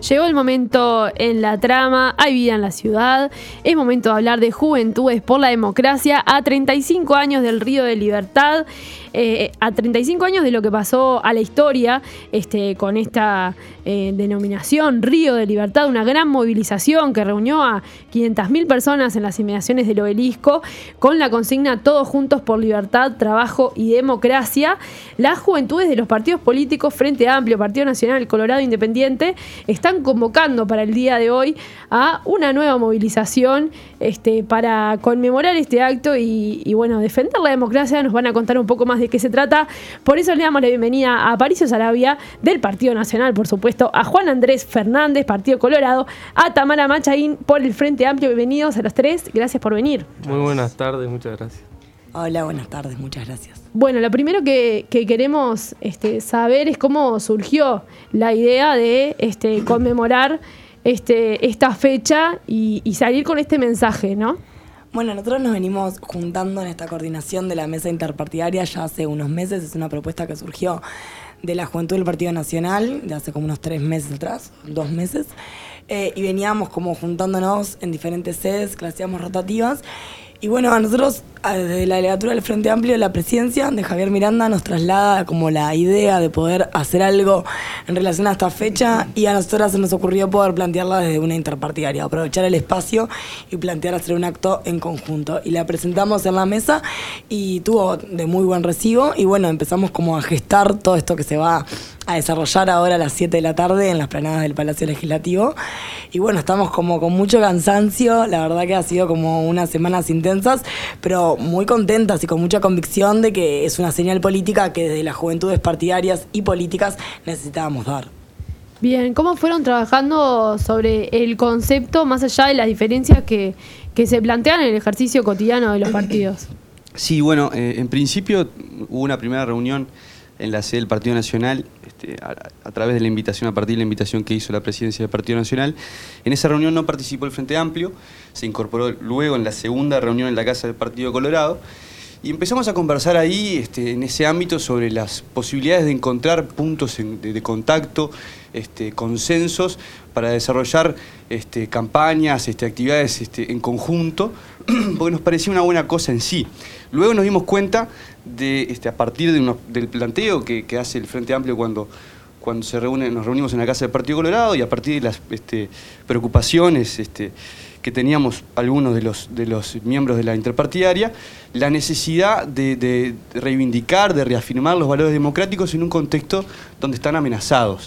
Llegó el momento en la trama, hay vida en la ciudad, es momento de hablar de Juventudes por la Democracia a 35 años del Río de Libertad, a 35 años de lo que pasó a la historia con esta denominación Río de Libertad, una gran movilización que reunió a 500.000 personas en las inmediaciones del Obelisco con la consigna Todos juntos por libertad, trabajo y democracia. Las juventudes de los partidos políticos Frente Amplio, Partido Nacional, Colorado Independiente están convocando para el día de hoy a una nueva movilización para conmemorar este acto y bueno, defender la democracia. Nos van a contar un poco más de qué se trata. Por eso le damos la bienvenida a Aparicio Saravia del Partido Nacional, por supuesto, a Juan Andrés Fernández, Partido Colorado, a Tamara Machaín por el Frente Amplio. Bienvenidos a los tres, gracias por venir. Muy buenas tardes, muchas gracias. Hola, buenas tardes, muchas gracias. Bueno, lo primero que queremos saber es cómo surgió la idea de conmemorar esta fecha y salir con este mensaje, ¿no? Bueno, nosotros nos venimos juntando en esta coordinación de la mesa interpartidaria ya hace unos meses. Es una propuesta que surgió de la Juventud del Partido Nacional de hace como unos 3 meses atrás, 2 meses. Y veníamos como juntándonos en diferentes sedes que hacíamos rotativas. Y bueno, a nosotros, desde la delegatura del Frente Amplio de la Presidencia de Javier Miranda, nos traslada como la idea de poder hacer algo en relación a esta fecha, y a nosotras se nos ocurrió poder plantearla desde una interpartidaria, aprovechar el espacio y plantear hacer un acto en conjunto. Y la presentamos en la mesa y tuvo de muy buen recibo, y bueno, empezamos como a gestar todo esto que se va a desarrollar ahora a las 7 de la tarde en las planadas del Palacio Legislativo. Y bueno, estamos como con mucho cansancio, la verdad que ha sido como unas semanas intensas, pero muy contentas y con mucha convicción de que es una señal política que desde las juventudes partidarias y políticas necesitábamos dar. Bien, ¿cómo fueron trabajando sobre el concepto más allá de las diferencias que se plantean en el ejercicio cotidiano de los partidos? Sí, bueno, en principio hubo una primera reunión en la sede del Partido Nacional, a través de la invitación, a partir de la invitación que hizo la presidencia del Partido Nacional. En esa reunión no participó el Frente Amplio, se incorporó luego en la segunda reunión en la Casa del Partido Colorado, y empezamos a conversar ahí, en ese ámbito, sobre las posibilidades de encontrar puntos de contacto, consensos, para desarrollar campañas, actividades en conjunto, porque nos parecía una buena cosa en sí. Luego nos dimos cuenta de, a partir del planteo que hace el Frente Amplio cuando nos reunimos en la Casa del Partido Colorado, y a partir de las preocupaciones que teníamos algunos de los miembros de la interpartidaria, la necesidad de reivindicar, de reafirmar los valores democráticos en un contexto donde están amenazados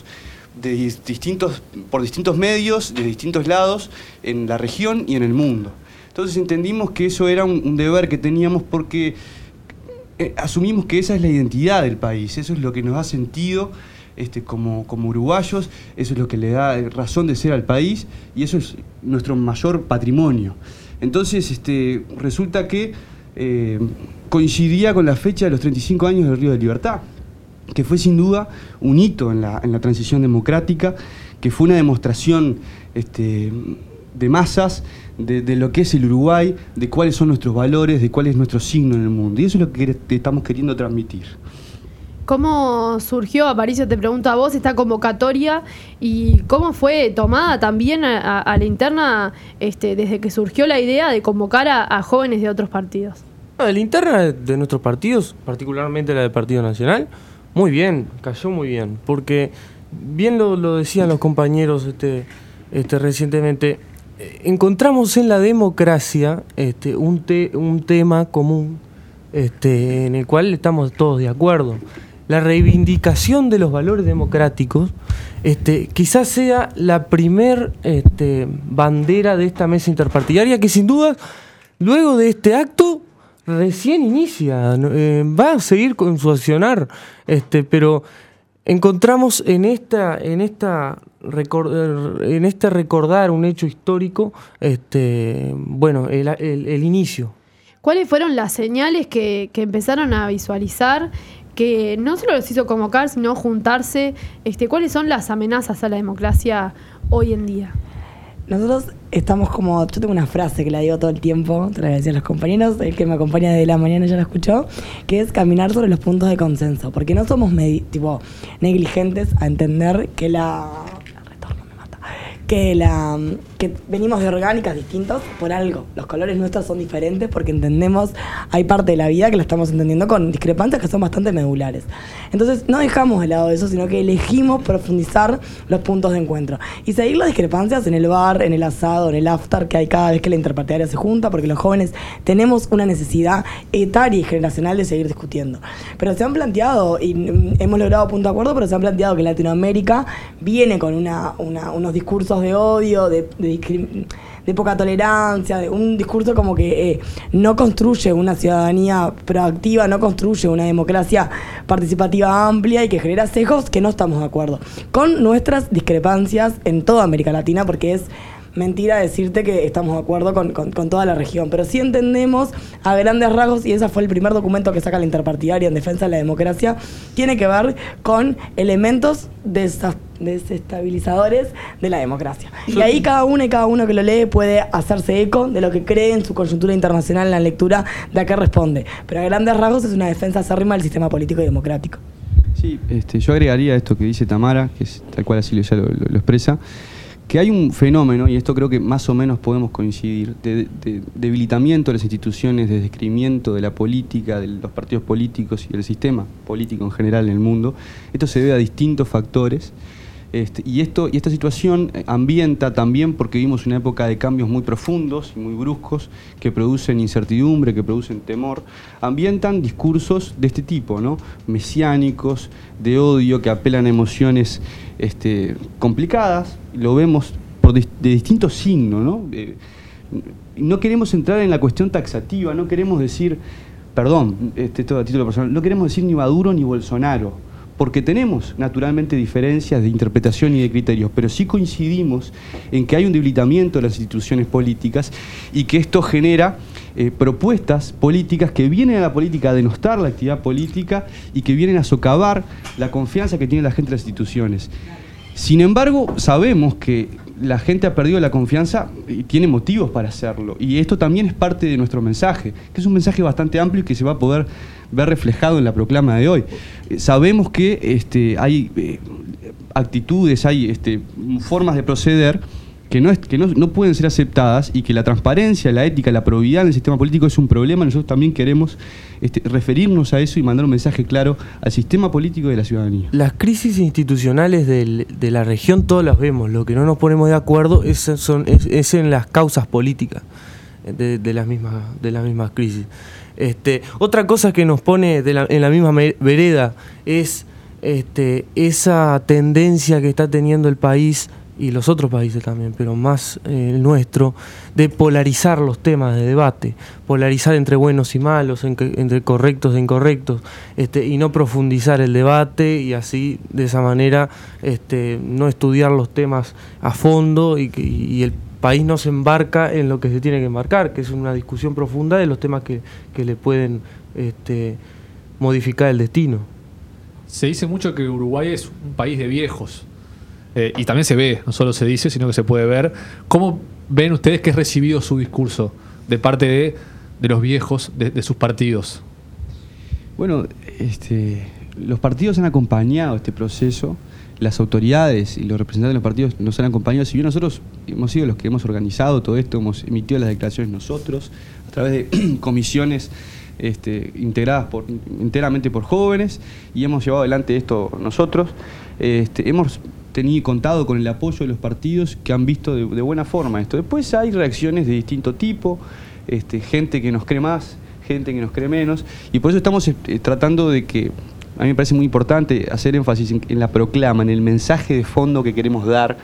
por distintos medios, de distintos lados, en la región y en el mundo. Entonces entendimos que eso era un deber que teníamos, porque asumimos que esa es la identidad del país, eso es lo que nos da sentido como uruguayos, eso es lo que le da razón de ser al país, y eso es nuestro mayor patrimonio. Entonces resulta que coincidía con la fecha de los 35 años del Río de Libertad, que fue sin duda un hito en la transición democrática, que fue una demostración de masas de lo que es el Uruguay, de cuáles son nuestros valores, de cuál es nuestro signo en el mundo. Y eso es lo que estamos queriendo transmitir. ¿Cómo surgió, Aparicio, te pregunto a vos, esta convocatoria, y cómo fue tomada también a la interna desde que surgió la idea de convocar a jóvenes de otros partidos? La interna de nuestros partidos, particularmente la del Partido Nacional, muy bien, cayó muy bien, porque bien lo decían los compañeros recientemente, encontramos en la democracia un tema común en el cual estamos todos de acuerdo. La reivindicación de los valores democráticos quizás sea la primer bandera de esta mesa interpartidaria, que sin duda, luego de este acto, recién inicia, va a seguir con su accionar, pero encontramos en este recordar un hecho histórico, el inicio. ¿Cuáles fueron las señales que empezaron a visualizar, que no solo los hizo convocar, sino juntarse? ¿Cuáles son las amenazas a la democracia hoy en día? Nosotros estamos como... Yo tengo una frase que la digo todo el tiempo, te la decía a los compañeros, el que me acompaña desde la mañana ya la escuchó, que es caminar sobre los puntos de consenso, porque no somos negligentes a entender que que venimos de orgánicas distintas por algo. Los colores nuestros son diferentes porque entendemos, hay parte de la vida que la estamos entendiendo con discrepancias que son bastante medulares. Entonces no dejamos de lado eso, sino que elegimos profundizar los puntos de encuentro y seguir las discrepancias en el bar, en el asado, en el after que hay cada vez que la interpartidaria se junta, porque los jóvenes tenemos una necesidad etaria y generacional de seguir discutiendo. Pero se han planteado, y hemos logrado punto de acuerdo, pero se han planteado que Latinoamérica viene con unos discursos de odio, de poca tolerancia, de un discurso como que no construye una ciudadanía proactiva, no construye una democracia participativa amplia y que genera sesgos que no estamos de acuerdo con nuestras discrepancias en toda América Latina, porque es mentira decirte que estamos de acuerdo con toda la región, pero sí entendemos a grandes rasgos, y ese fue el primer documento que saca la Interpartidaria en defensa de la democracia, tiene que ver con elementos desestabilizadores de la democracia. Y ahí cada uno que lo lee puede hacerse eco de lo que cree en su coyuntura internacional en la lectura de a qué responde, pero a grandes rasgos es una defensa acérrima del sistema político y democrático. Sí, yo agregaría esto que dice Tamara, que es tal cual así ya lo expresa, que hay un fenómeno, y esto creo que más o menos podemos coincidir, de debilitamiento de las instituciones, de descreimiento de la política, de los partidos políticos y del sistema político en general en el mundo. Esto se debe a distintos factores, y esta situación ambienta también porque vivimos una época de cambios muy profundos y muy bruscos que producen incertidumbre, que producen temor, ambientan discursos de este tipo, ¿no? Mesiánicos, de odio, que apelan a emociones complicadas. Lo vemos de distintos signos, ¿no? No queremos entrar en la cuestión taxativa, no queremos decir, perdón, esto a título personal, no queremos decir ni Maduro ni Bolsonaro, porque tenemos naturalmente diferencias de interpretación y de criterios, pero sí coincidimos en que hay un debilitamiento de las instituciones políticas y que esto genera propuestas políticas que vienen a la política a denostar la actividad política y que vienen a socavar la confianza que tiene la gente en las instituciones. Sin embargo, sabemos que la gente ha perdido la confianza y tiene motivos para hacerlo. Y esto también es parte de nuestro mensaje, que es un mensaje bastante amplio y que se va a poder ver reflejado en la proclama de hoy. Sabemos que hay actitudes, hay formas de proceder que no pueden ser aceptadas y que la transparencia, la ética, la probidad en el sistema político es un problema. Nosotros también queremos referirnos a eso y mandar un mensaje claro al sistema político y de la ciudadanía. Las crisis institucionales de la región todas las vemos. Lo que no nos ponemos de acuerdo es en las causas políticas de las mismas crisis. Otra cosa que nos pone en la misma vereda es esa tendencia que está teniendo el país y los otros países también, pero más el nuestro, de polarizar los temas de debate, polarizar entre buenos y malos, entre correctos e incorrectos, y no profundizar el debate y así, de esa manera, no estudiar los temas a fondo y el país no se embarca en lo que se tiene que embarcar, que es una discusión profunda de los temas que le pueden modificar el destino. Se dice mucho que Uruguay es un país de viejos. Y también se ve, no solo se dice, sino que se puede ver. ¿Cómo ven ustedes que es recibido su discurso de parte de los viejos de sus partidos? Bueno, los partidos han acompañado este proceso, las autoridades y los representantes de los partidos nos han acompañado. Si bien nosotros hemos sido los que hemos organizado todo esto, hemos emitido las declaraciones nosotros, a través de comisiones integradas enteramente por jóvenes, y hemos llevado adelante esto nosotros. Hemos contado con el apoyo de los partidos que han visto de buena forma esto. Después hay reacciones de distinto tipo, gente que nos cree más, gente que nos cree menos, y por eso estamos tratando de que, a mí me parece muy importante hacer énfasis en la proclama, en el mensaje de fondo que queremos dar,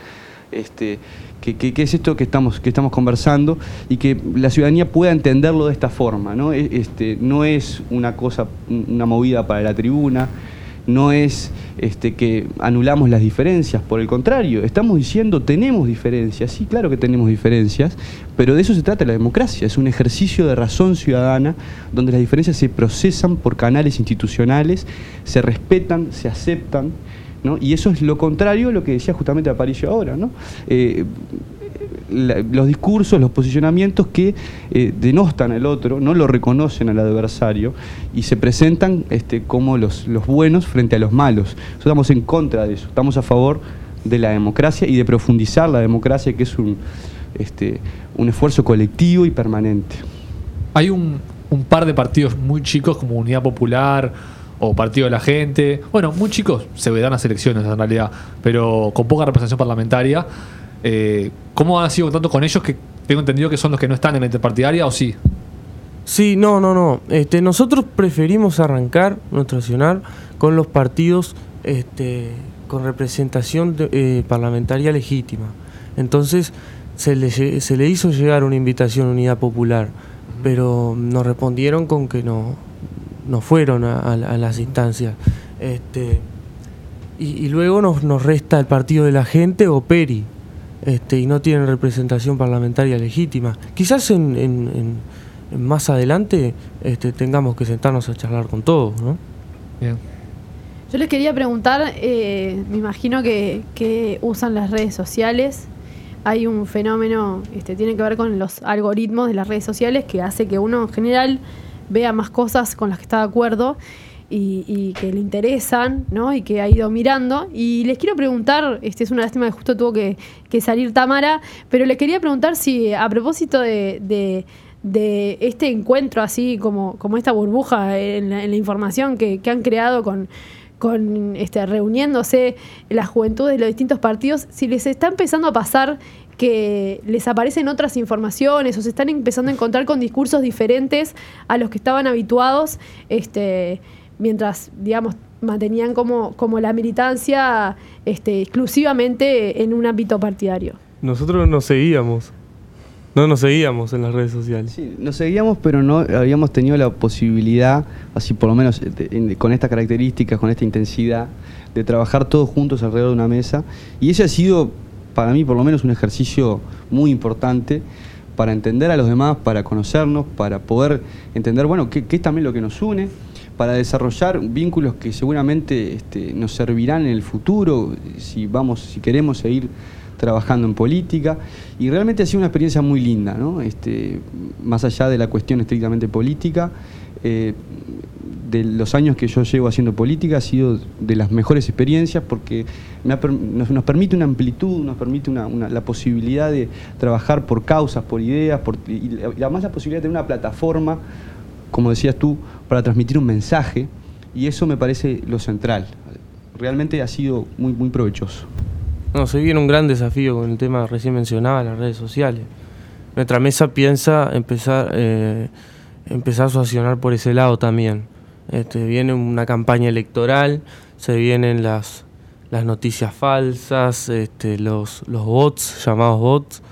que es esto que estamos conversando, y que la ciudadanía pueda entenderlo de esta forma, ¿no? No es una movida para la tribuna, no es que anulamos las diferencias, por el contrario, estamos diciendo tenemos diferencias, sí, claro que tenemos diferencias, pero de eso se trata la democracia, es un ejercicio de razón ciudadana donde las diferencias se procesan por canales institucionales, se respetan, se aceptan, ¿no? Y eso es lo contrario a lo que decía justamente Aparicio ahora, ¿no? Los discursos, los posicionamientos que denostan al otro, no lo reconocen al adversario y se presentan como los buenos frente a los malos. Nosotros estamos en contra de eso, estamos a favor de la democracia y de profundizar la democracia, que es un esfuerzo colectivo y permanente. Hay un par de partidos muy chicos como Unidad Popular o Partido de la Gente, bueno, muy chicos, se verán las elecciones en realidad, pero con poca representación parlamentaria. ¿Cómo han sido tanto con ellos, que tengo entendido que son los que no están en la interpartidaria, o sí? Sí, no. Nosotros preferimos arrancar nuestro accionar con los partidos con representación parlamentaria legítima. Entonces se le hizo llegar una invitación a Unidad Popular, pero nos respondieron con que no fueron a las instancias. Y luego nos resta el Partido de la Gente o PERI, y no tienen representación parlamentaria legítima. Quizás en más adelante tengamos que sentarnos a charlar con todos, ¿no? Bien. Yo les quería preguntar, me imagino que usan las redes sociales. Hay un fenómeno, tiene que ver con los algoritmos de las redes sociales, que hace que uno en general vea más cosas con las que está de acuerdo y que le interesan, ¿no? Y que ha ido mirando. Y les quiero preguntar, es una lástima que justo tuvo que salir Tamara, pero les quería preguntar si a propósito de este encuentro así como esta burbuja en la información que han creado con reuniéndose las juventudes de los distintos partidos, si les está empezando a pasar que les aparecen otras informaciones o se están empezando a encontrar con discursos diferentes a los que estaban habituados, mientras, digamos, mantenían como la militancia exclusivamente en un ámbito partidario. Nosotros nos seguíamos en las redes sociales. Sí, nos seguíamos, pero no habíamos tenido la posibilidad, así por lo menos con estas características, con esta intensidad, de trabajar todos juntos alrededor de una mesa. Y ese ha sido, para mí por lo menos, un ejercicio muy importante para entender a los demás, para conocernos, para poder entender, bueno, qué es también lo que nos une, para desarrollar vínculos que seguramente nos servirán en el futuro, si queremos seguir trabajando en política. Y realmente ha sido una experiencia muy linda, ¿no? Más allá de la cuestión estrictamente política, de los años que yo llevo haciendo política, ha sido de las mejores experiencias, porque nos permite una amplitud, nos permite la posibilidad de trabajar por causas, por ideas, y además la posibilidad de tener una plataforma, como decías tú, para transmitir un mensaje, y eso me parece lo central. Realmente ha sido muy, muy provechoso. No, se viene un gran desafío con el tema recién mencionado, las redes sociales. Nuestra mesa piensa empezar su accionar por ese lado también. Viene una campaña electoral, se vienen las noticias falsas, los bots, llamados bots,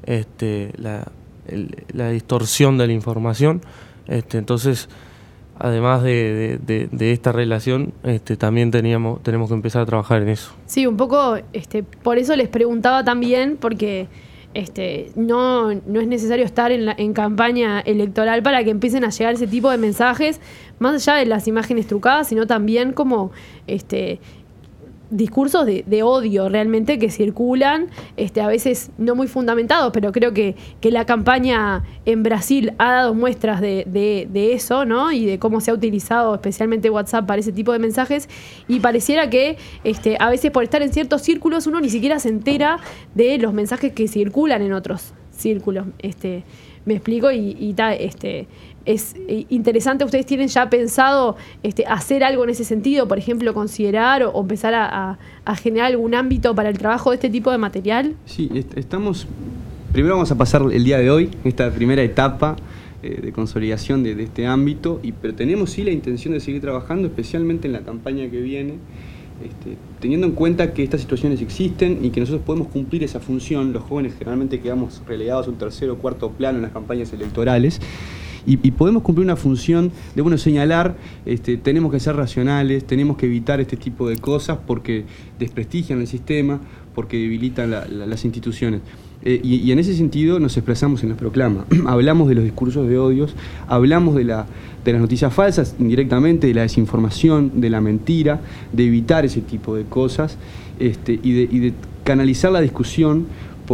la distorsión de la información. Entonces, además de esta relación, también tenemos que empezar a trabajar en eso. Sí, un poco, por eso les preguntaba también, porque no es necesario estar en campaña electoral para que empiecen a llegar ese tipo de mensajes, más allá de las imágenes trucadas, sino también como discursos de odio realmente que circulan, a veces no muy fundamentados, pero creo que la campaña en Brasil ha dado muestras de eso, ¿no? Y de cómo se ha utilizado especialmente WhatsApp para ese tipo de mensajes, y pareciera que a veces por estar en ciertos círculos uno ni siquiera se entera de los mensajes que circulan en otros círculos. Me explico, es interesante. ¿Ustedes tienen ya pensado hacer algo en ese sentido? Por ejemplo, considerar o empezar a generar algún ámbito para el trabajo de este tipo de material. Sí, primero vamos a pasar el día de hoy, esta primera etapa de consolidación de este ámbito, pero tenemos sí la intención de seguir trabajando, especialmente en la campaña que viene, teniendo en cuenta que estas situaciones existen y que nosotros podemos cumplir esa función. Los jóvenes generalmente quedamos relegados a un tercer o cuarto plano en las campañas electorales, y podemos cumplir una función de, señalar, tenemos que ser racionales, tenemos que evitar este tipo de cosas porque desprestigian el sistema, porque debilitan las instituciones. Y en ese sentido nos expresamos en la proclama. Hablamos de los discursos de odios, hablamos de las noticias falsas indirectamente, de la desinformación, de la mentira, de evitar ese tipo de cosas, y de canalizar la discusión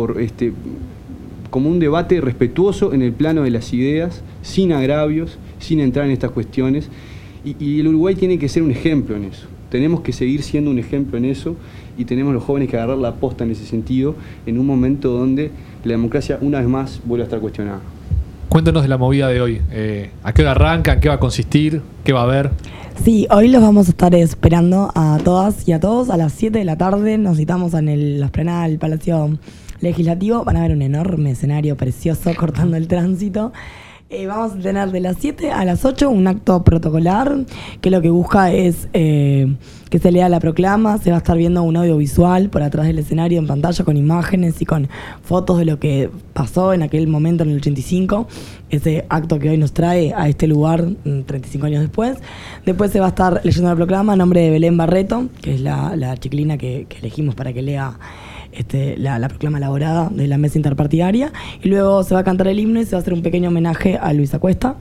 como un debate respetuoso en el plano de las ideas, sin agravios, sin entrar en estas cuestiones. Y el Uruguay tiene que ser un ejemplo en eso. tenemos que seguir siendo un ejemplo en eso y tenemos los jóvenes que agarrar la posta en ese sentido en un momento donde la democracia una vez más vuelve a estar cuestionada. Cuéntanos de la movida de hoy. ¿A qué hora arranca? ¿En qué va a consistir? ¿Qué va a haber? Sí, hoy los vamos a estar esperando a todas y a todos a las 7 de la tarde. Nos citamos en la explanada del Palacio Legislativo. Van a ver un enorme escenario precioso cortando el tránsito. Vamos a tener de las 7 a las 8 un acto protocolar que lo que busca es que se lea la proclama. Se va a estar viendo un audiovisual por atrás del escenario en pantalla con imágenes y con fotos de lo que pasó en aquel momento en el 85. Ese acto que hoy nos trae a este lugar 35 años después. Después se va a estar leyendo la proclama a nombre de Belén Barreto, que es la chiquilina que elegimos para que lea la proclama elaborada de la mesa interpartidaria, y luego se va a cantar el himno y se va a hacer un pequeño homenaje a Luisa Cuesta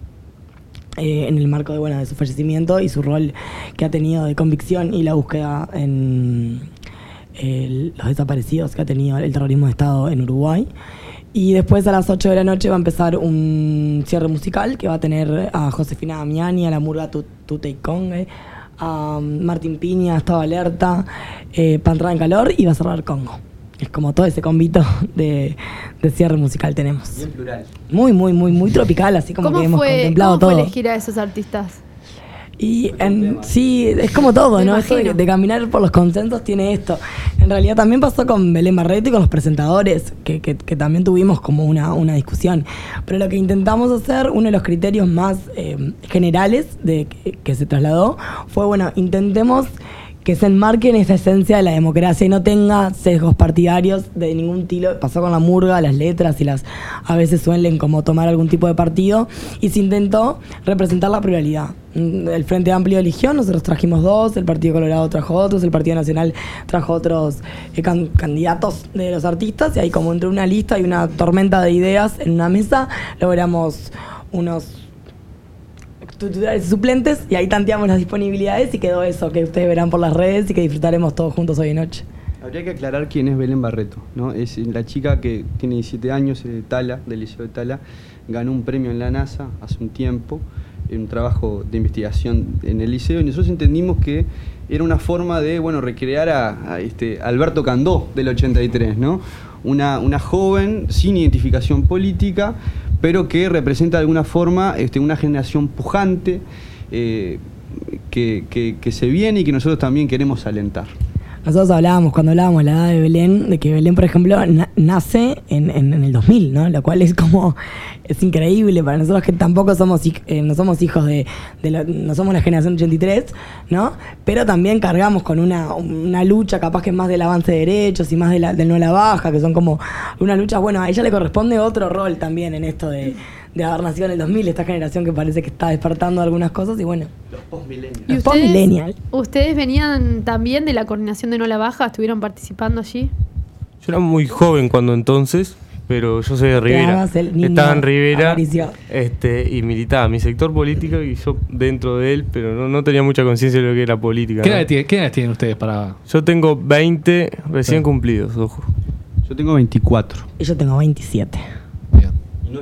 en el marco de su fallecimiento y su rol que ha tenido de convicción y la búsqueda en los desaparecidos que ha tenido el terrorismo de Estado en Uruguay. Y después a las 8 de la noche va a empezar un cierre musical que va a tener a Josefina Damiani, a la murga Tuteicongue, a Martín Piña, Estado Alerta, Pantra en Calor, y va a cerrar Congo. Es como todo ese convito de cierre musical tenemos. Bien plural. Muy tropical, así como que hemos contemplado todo. ¿Cómo fue elegir a esos artistas? Y sí, es como todo, ¿no? Esto de caminar por los consensos tiene esto. En realidad también pasó con Belén Barreto y con los presentadores, que también tuvimos como una discusión. Pero lo que intentamos hacer, uno de los criterios más generales que se trasladó, fue, intentemos que se enmarque en esta esencia de la democracia y no tenga sesgos partidarios de ningún estilo. Pasó con la murga, las letras y a veces suelen como tomar algún tipo de partido, y se intentó representar la pluralidad. El Frente Amplio eligió, nosotros trajimos 2, el Partido Colorado trajo otros, el Partido Nacional trajo otros candidatos de los artistas, y ahí como entre una lista y una tormenta de ideas en una mesa logramos unos suplentes, y ahí tanteamos las disponibilidades y quedó eso que ustedes verán por las redes y que disfrutaremos todos juntos hoy de noche. Habría que aclarar quién es Belén Barreto, ¿no? Es la chica que tiene 17 años, de Tala, del Liceo de Tala, ganó un premio en la NASA hace un tiempo, en un trabajo de investigación en el liceo, y nosotros entendimos que era una forma de recrear a Alberto Candó del 83, ¿no? Una joven sin identificación política, pero que representa de alguna forma una generación pujante que se viene y que nosotros también queremos alentar. Nosotros cuando hablábamos de la edad de Belén, de que Belén, por ejemplo, nace en el 2000, ¿no? Lo cual es increíble para nosotros, que tampoco somos no somos hijos no somos la generación 83, ¿no? Pero también cargamos con una lucha capaz que es más del avance de derechos y más del no a la baja, que son como unas luchas. A ella le corresponde otro rol también en esto de haber nacido en el 2000, esta generación que parece que está despertando algunas cosas y Los post-millennials. ¿Y los post-millennials. ustedes venían también de la coordinación de No la Baja? ¿Estuvieron participando allí? Yo era muy joven cuando entonces, pero yo soy de Rivera. Estaba en Rivera y militaba mi sector político y yo dentro de él, pero no tenía mucha conciencia de lo que era política. ¿Qué edad tienen ustedes para...? Yo tengo 20 recién cumplidos, ojo. Yo tengo 24. Y yo tengo 27. Bien. No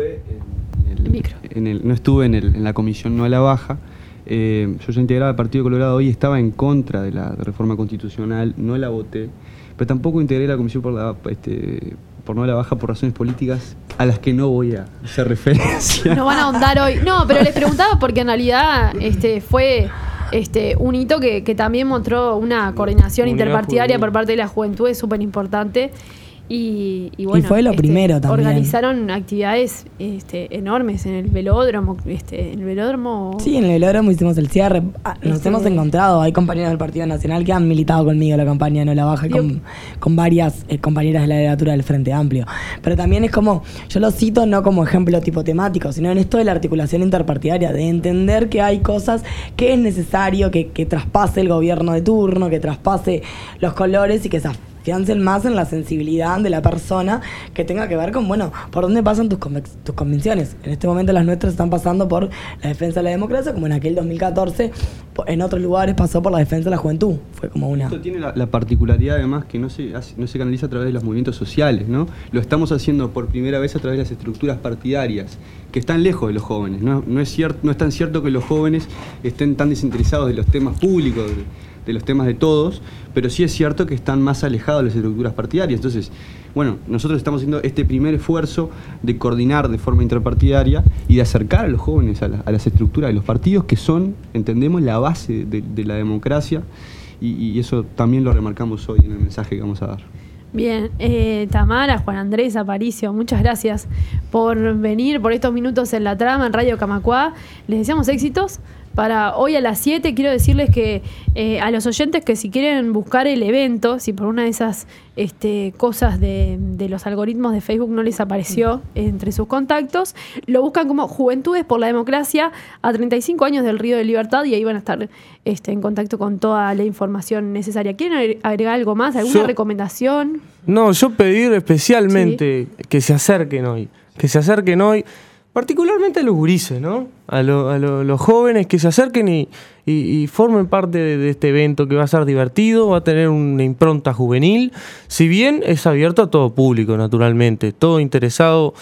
estuve en la comisión No a la Baja. Yo integraba el Partido Colorado y estaba en contra de la reforma constitucional, no la voté, pero tampoco integré la comisión por No a la Baja por razones políticas a las que no voy a hacer referencia. No van a ahondar hoy. No, pero les preguntaba porque en realidad fue un hito que también mostró una coordinación interpartidaria por parte de la juventud, es súper importante. Y fue lo primero también. Organizaron actividades enormes en el velódromo. Sí, en el velódromo hicimos el cierre. Nos hemos encontrado, hay compañeros del Partido Nacional que han militado conmigo la campaña No la Baja, con varias compañeras de la legislatura del Frente Amplio. Pero también es como, yo lo cito no como ejemplo tipo temático, sino en esto de la articulación interpartidaria, de entender que hay cosas que es necesario que traspase el gobierno de turno, que traspase los colores y que afiancen más en la sensibilidad de la persona, que tenga que ver con, bueno, por dónde pasan tus convicciones. En este momento las nuestras están pasando por la defensa de la democracia, como en aquel 2014, en otros lugares pasó por la defensa de la juventud. Fue como una... Esto tiene la particularidad además que no se canaliza a través de los movimientos sociales, ¿no? Lo estamos haciendo por primera vez a través de las estructuras partidarias, que están lejos de los jóvenes. No es tan cierto que los jóvenes estén tan desinteresados de los temas públicos, de los temas de todos, pero sí es cierto que están más alejados de las estructuras partidarias. Entonces, bueno, nosotros estamos haciendo este primer esfuerzo de coordinar de forma interpartidaria y de acercar a los jóvenes a las estructuras de los partidos, que son, entendemos, la base de la democracia, y eso también lo remarcamos hoy en el mensaje que vamos a dar. Bien, Tamara, Juan Andrés, Aparicio, muchas gracias por venir, por estos minutos en La Trama, en Radio Camacuá. Les deseamos éxitos. Para hoy a las 7 quiero decirles que a los oyentes que si quieren buscar el evento, si por una de esas cosas de los algoritmos de Facebook no les apareció entre sus contactos, lo buscan como Juventudes por la Democracia a 35 años del Río de Libertad, y ahí van a estar en contacto con toda la información necesaria. ¿Quieren agregar algo más? ¿Alguna recomendación? No, yo pedir especialmente que se acerquen hoy. Particularmente a los gurises, ¿no? A los jóvenes que se acerquen y formen parte de este evento, que va a ser divertido, va a tener una impronta juvenil, si bien es abierto a todo público, naturalmente. Todo interesado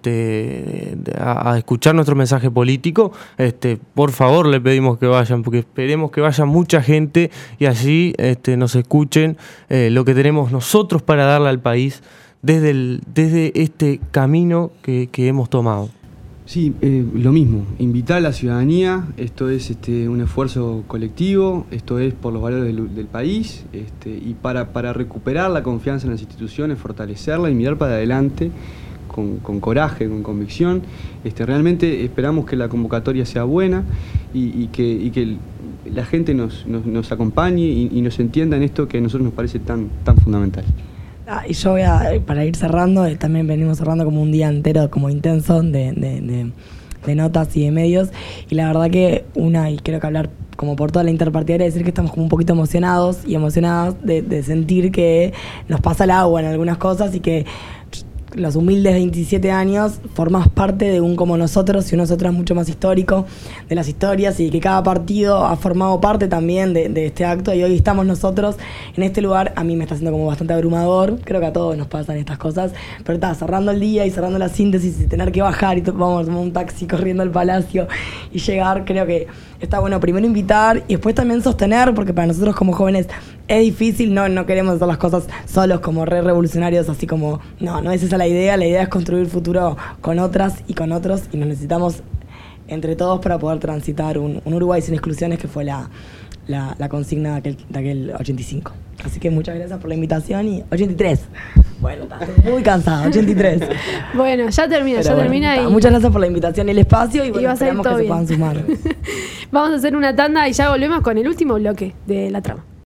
a escuchar nuestro mensaje político, por favor le pedimos que vayan, porque esperemos que vaya mucha gente y así nos escuchen lo que tenemos nosotros para darle al país desde este camino que hemos tomado. Sí, lo mismo, invitar a la ciudadanía. Esto es un esfuerzo colectivo, esto es por los valores del país, y para recuperar la confianza en las instituciones, fortalecerla y mirar para adelante con coraje, con convicción. Realmente esperamos que la convocatoria sea buena y que la gente nos acompañe y nos entienda en esto que a nosotros nos parece tan fundamental. Y yo para ir cerrando, también venimos cerrando como un día entero como intenso de notas y de medios, y la verdad que y creo que hablar como por toda la interpartidaria, decir que estamos como un poquito emocionados y emocionadas de sentir que nos pasa el agua en algunas cosas, y que los humildes 27 años formás parte de un como nosotros y un nosotras mucho más histórico de las historias, y que cada partido ha formado parte también de este acto, y hoy estamos nosotros en este lugar. A mí me está haciendo como bastante abrumador, creo que a todos nos pasan estas cosas, pero cerrando el día y cerrando la síntesis y tener que bajar y vamos a tomar un taxi corriendo al Palacio y llegar, creo que está bueno primero invitar y después también sostener, porque para nosotros como jóvenes es difícil, no queremos hacer las cosas solos como revolucionarios, así como, no es esa la idea es construir futuro con otras y con otros, y nos necesitamos entre todos para poder transitar un Uruguay sin exclusiones, que fue la consigna de aquel 85. Así que muchas gracias por la invitación. Y 83. Bueno, estoy muy cansada, 83. Bueno, ya termina. Y muchas gracias por la invitación y el espacio, y va a ser esperamos que se puedan sumar. Vamos a hacer una tanda y ya volvemos con el último bloque de La Trama.